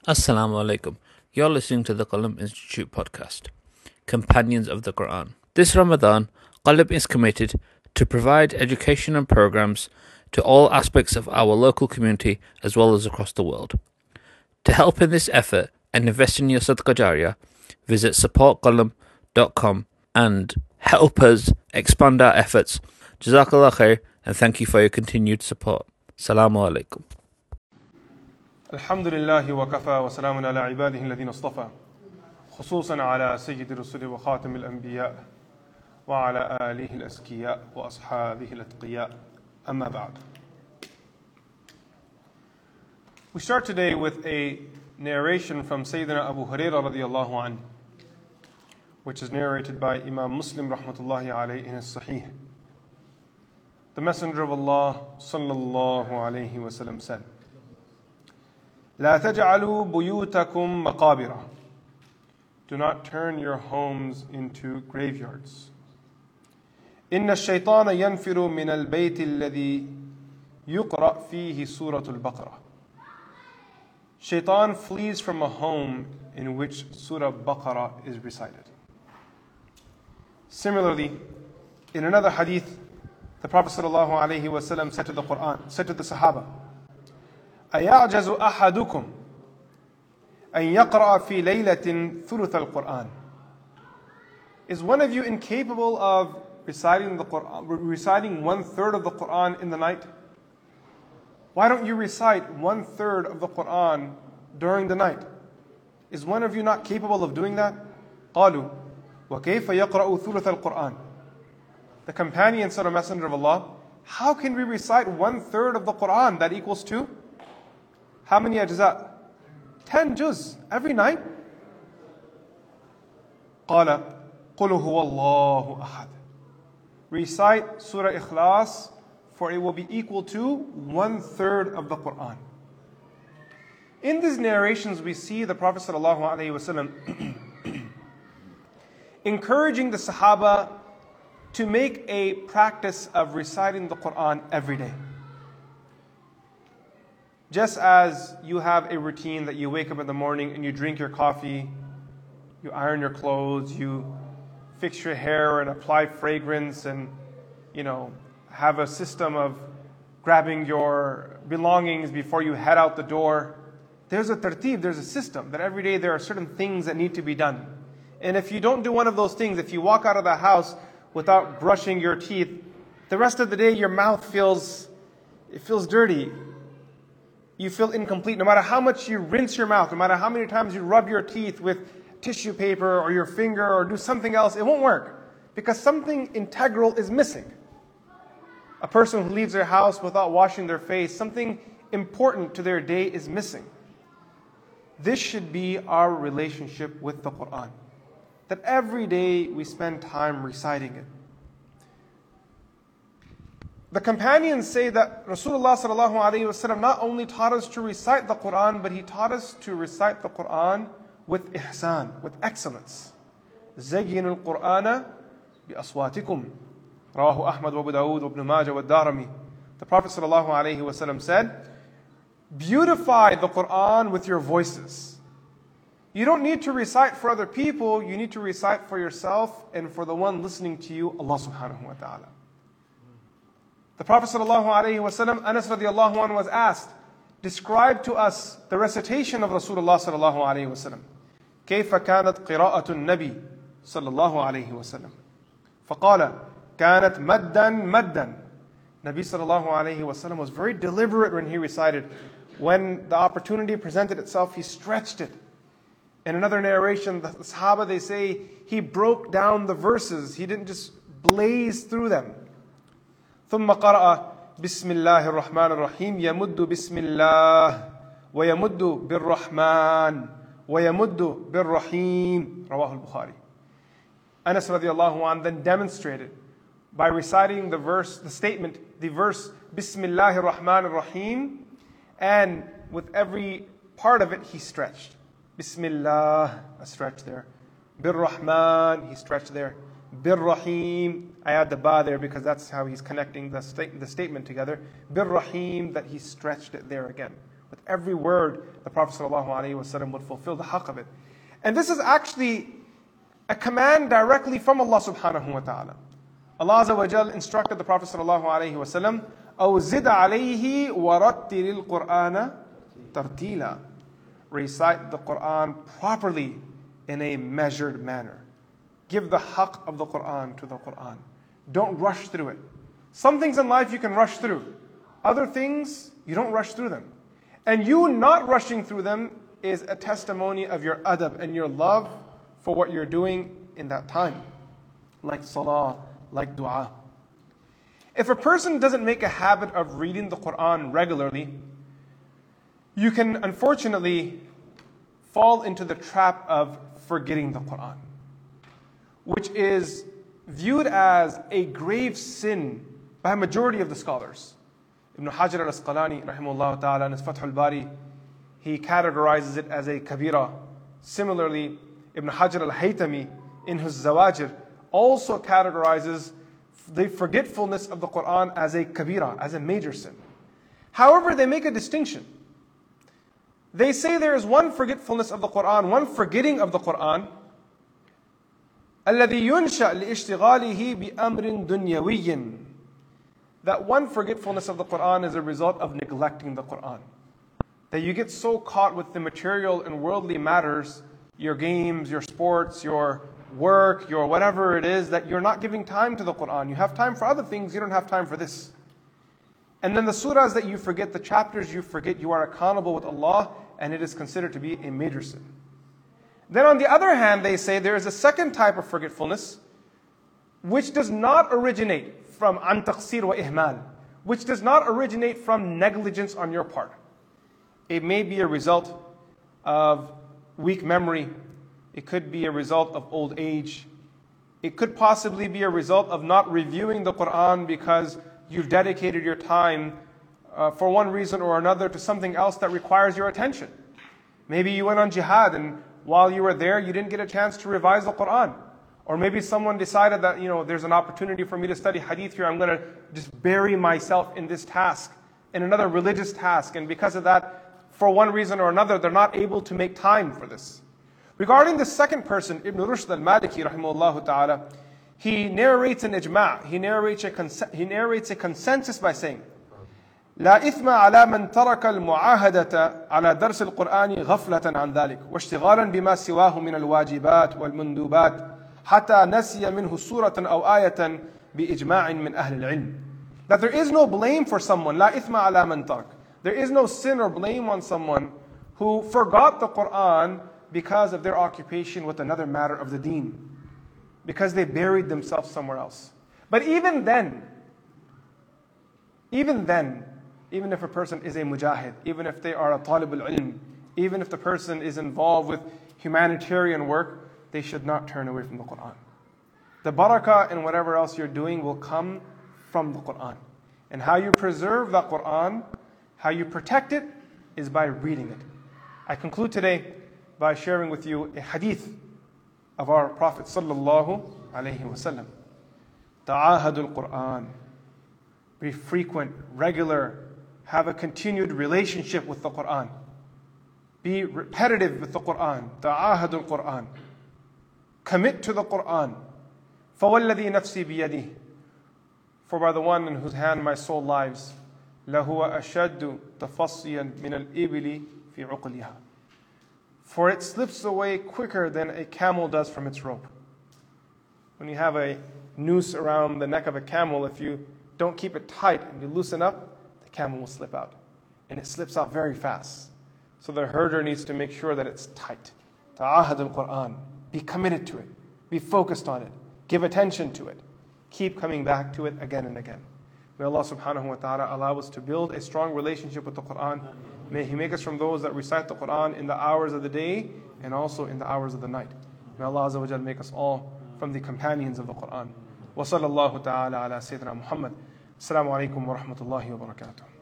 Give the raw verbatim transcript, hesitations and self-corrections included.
Assalamu alaikum. You're listening to the Qalam Institute podcast, Companions of the Quran. This Ramadan, Qalam is committed to provide education and programs to all aspects of our local community as well as across the world. To help in this effort and invest in your Sadaqah Jariyah, visit support qalam dot com and help us expand our efforts. Jazakallah khair, and thank you for your continued support. Assalamu alaikum. الحمد لله وكفى وسلام على عباده الذين اصطفى خصوصا على سيد الرسل وخاتم الأنبياء وعلى آله الأزكياء وأصحابه الأتقياء أما بعد. We start today with a narration from Sayyidina Abu Hurairah radiyallahu anhu, which is narrated by Imam Muslim rahmatullahi alayhi in his Sahih. The Messenger of Allah sallallahu alayhi wa sallam said, لا تجعلوا بيوتكم مقابر. Do not turn your homes into graveyards. إن الشيطان ينفر من البيت الذي يقرأ فيه سورة البقرة. Shaitan flees from a home in which Surah Baqarah is recited. Similarly, in another hadith, the Prophet ﷺ said to the Quran, said to the Sahaba, أَيَعْجَزُ أَحَدُكُمْ أَنْ يَقْرَأَ فِي لَيْلَةٍ ثُلُثَ الْقُرْآنِ. Is one of you incapable of reciting the Quran, reciting one third of the Quran in the night? Why don't you recite one third of the Quran during the night? Is one of you not capable of doing that? قالوا وكيف يقرأ ثلث القرآن. The companion said, O Messenger of Allah, how can we recite one third of the Quran? That equals to how many ajza? Ten juz every night. قال قل هو الله أحد. Recite Surah Ikhlas, for it will be equal to one third of the Quran. In these narrations, we see the Prophet ﷺ encouraging the Sahaba to make a practice of reciting the Quran every day. Just as you have a routine that you wake up in the morning and you drink your coffee, you iron your clothes, you fix your hair and apply fragrance and, you know, have a system of grabbing your belongings before you head out the door. There's a tartib, there's a system that every day there are certain things that need to be done. And if you don't do one of those things, if you walk out of the house without brushing your teeth, the rest of the day your mouth feels, it feels dirty. You feel incomplete. No matter how much you rinse your mouth, no matter how many times you rub your teeth with tissue paper or your finger or do something else, it won't work. Because something integral is missing. A person who leaves their house without washing their face, something important to their day is missing. This should be our relationship with the Quran. That every day we spend time reciting it. The companions say that Rasulullah sallallahu alaihi wasallam not only taught us to recite the Quran, but he taught us to recite the Quran with ihsan, with excellence. زَيِّنُوا الْقُرْآنَ بِأَصْوَاتِكُمْ. Rawahu Ahmad wa Abu Dawud wa Ibn Majah wa Darimi. The Prophet sallallahu alaihi wasallam said, beautify the Quran with your voices. You don't need to recite for other people, you need to recite for yourself and for the one listening to you, Allah subhanahu wa ta'ala. The Prophet ﷺ, Anas radiallahu anhu, was asked, describe to us the recitation of Rasulullah sallallahu alayhi wa sallam. كيف كانت قراءة النبي صلى الله عليه وسلم. فقال كانت مدا مدا. Nabi sallallahu alayhi wa sallam was very deliberate when he recited. When the opportunity presented itself, he stretched it. In another narration, the Sahaba, they say, he broke down the verses. He didn't just blaze through them. ثم قرأ بسم الله الرحمن الرحيم يمد بسم الله ويمد بالرحمن ويمد بالرحيم رواه البخاري. Anas radiallahu anhu then demonstrated by reciting the verse, the statement, the verse Bismillahir Rahmanir Rahim, and with every part of it he stretched. Bismillah, a stretch there. Bir Rahman, he stretched there. Bir Rahim, I add the ba there because that's how he's connecting the, sta- the statement together. Bir Rahim, that he stretched it there again. With every word, the Prophet ﷺ would fulfill the haqq of it. And this is actually a command directly from Allah subhanahu wa ta'ala. Allah Azza wa Jal instructed the Prophet ﷺ, أَوْ زِدَ عَلَيْهِ وَرَتِّلِ الْقُرْآنَ تَرْتِيلًا. Recite the Qur'an properly in a measured manner. Give the haqq of the Qur'an to the Qur'an. Don't rush through it. Some things in life you can rush through. Other things, you don't rush through them. And you not rushing through them is a testimony of your adab and your love for what you're doing in that time. Like salah, like dua. If a person doesn't make a habit of reading the Qur'an regularly, you can unfortunately fall into the trap of forgetting the Qur'an, which is viewed as a grave sin by a majority of the scholars. Ibn Hajar al-Asqalani, rahimahullah ta'ala, in his Fath al-Bari, he categorizes it as a kabira. Similarly, Ibn Hajar al-Haytami, in his Zawajir, also categorizes the forgetfulness of the Qur'an as a kabira, as a major sin. However, they make a distinction. They say there is one forgetfulness of the Qur'an, one forgetting of the Qur'an, الَّذِي يُنْشَأْ لِإِشْتِغَالِهِ بِأَمْرٍ دُنْيَوِيٍّ. That one forgetfulness of the Qur'an is a result of neglecting the Qur'an. That you get so caught with the material and worldly matters, your games, your sports, your work, your whatever it is, that you're not giving time to the Qur'an. You have time for other things, you don't have time for this. And then the surahs that you forget, the chapters you forget, you are accountable with Allah, and it is considered to be a major sin. Then on the other hand, they say there is a second type of forgetfulness, which does not originate from an taqsir wa ihmal, which does not originate from negligence on your part. It may be a result of weak memory. It could be a result of old age. It could possibly be a result of not reviewing the Qur'an because you've dedicated your time uh, for one reason or another to something else that requires your attention. Maybe you went on jihad and while you were there you didn't get a chance to revise the Qur'an. Or maybe someone decided that, you know, there's an opportunity for me to study hadith here. I'm going to just bury myself in this task, in another religious task. And because of that, for one reason or another, they're not able to make time for this. Regarding the second person, Ibn Rushd al-Maliki, rahimahullah ta'ala, he narrates an ijma', he narrates a, cons- he narrates a consensus by saying, لا إثم على من ترك المعاهدة على درس القرآن غفلة عن ذلك واشتغالا بما سواه من الواجبات والمندوبات حتى نسي منه سورة أو آية بإجماع من أهل العلم. That there is no blame for someone, لا إثم على من ترك. There is no sin or blame on someone who forgot the Qur'an because of their occupation with another matter of the deen, because they buried themselves somewhere else. But even then, even then, even if a person is a mujahid, even if they are a talib al-ilm, even if the person is involved with humanitarian work, they should not turn away from the Qur'an. The barakah and whatever else you're doing will come from the Qur'an. And how you preserve that Qur'an, how you protect it, is by reading it. I conclude today by sharing with you a hadith of our Prophet sallallahu alaihi wasallam. Ta'ahadul Qur'an. Be frequent, regular, have a continued relationship with the Qur'an. Be repetitive with the Qur'an. Ta'ahadul Qur'an. Commit to the Qur'an. فَوَالَّذِي نَفْسِي بِيَدِهِ. For by the one in whose hand my soul lies, لَهُوَ أَشَدُّ تَفَصِّيًا مِنَ الْإِبِلِ فِي عُقْلِهَا. For it slips away quicker than a camel does from its rope. When you have a noose around the neck of a camel, if you don't keep it tight and you loosen up, the camel will slip out. And it slips out very fast. So the herder needs to make sure that it's tight. Ta'ahad al-Qur'an. Be committed to it. Be focused on it. Give attention to it. Keep coming back to it again and again. May Allah subhanahu wa ta'ala allow us to build a strong relationship with the Qur'an. May He make us from those that recite the Qur'an in the hours of the day and also in the hours of the night. May Allah Azza wa Jal make us all from the companions of the Qur'an. Wa sallallahu ta'ala ala Sayyidina Muhammad. Assalamu alaikum wa rahmatullahi wa barakatuh.